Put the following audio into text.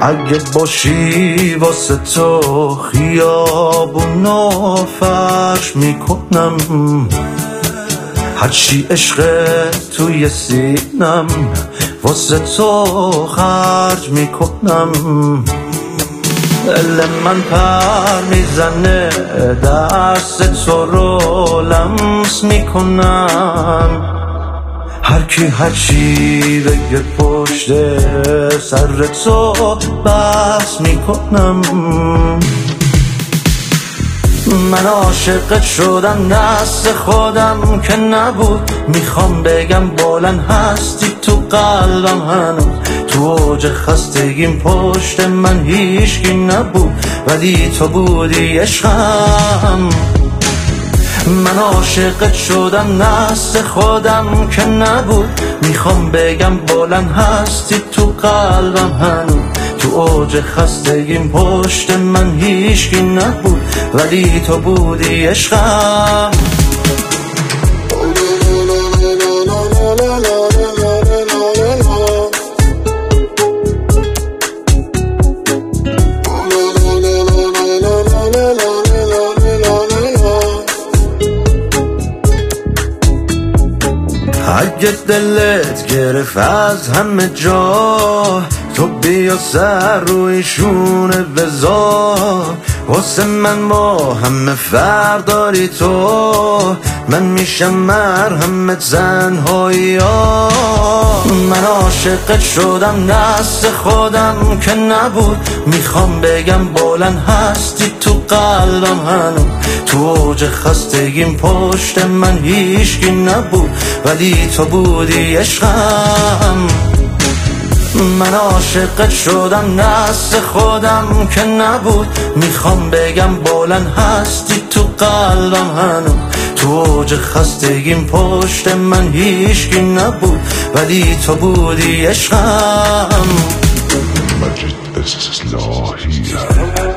اگه باشی واسه تو خیابونو فرش میکنم، هرچی عشق توی سینم واسه تو خرج میکنم. دل من پر میزنه دست تو رو لمس میکنم، هرکی هرچی بگه پشت سر تو بس میکنم. من عاشقت شدم دست خودم که نبود، میخوام بگم بلند هستی تو قلبم هنوز، تو اوج خستگیم پشت من هیچکی نبود ولی تو بودی عشقم. من عاشقت شدم دست خودم که نبود، میخوام بگم بلند هستی تو قلبم هنوز، تو اوج خستگیم پشت من هیچکی نبود ولی تو بودی عشقم. اگه دلت گرفت از همه جا، تو بیا سر روی شونه بذار، واسه من با همه فرق داری تو، من میشم مرهم تنهایی ها. من عاشقت شدم دست خودم که نبود، میخوام بگم بلند هستی تو قلبم هنوز، تو اوج خستگیم پشت من هیچکی نبود ولی تو بودی عشقم. من عاشقت شدم دست خودم که نبود، میخوام بگم بلند هستی تو قلبم هنوز، تو اوج خستگیم پشت من هیچکی نبود ولی تو بودی عشقم. مجد اسلاحی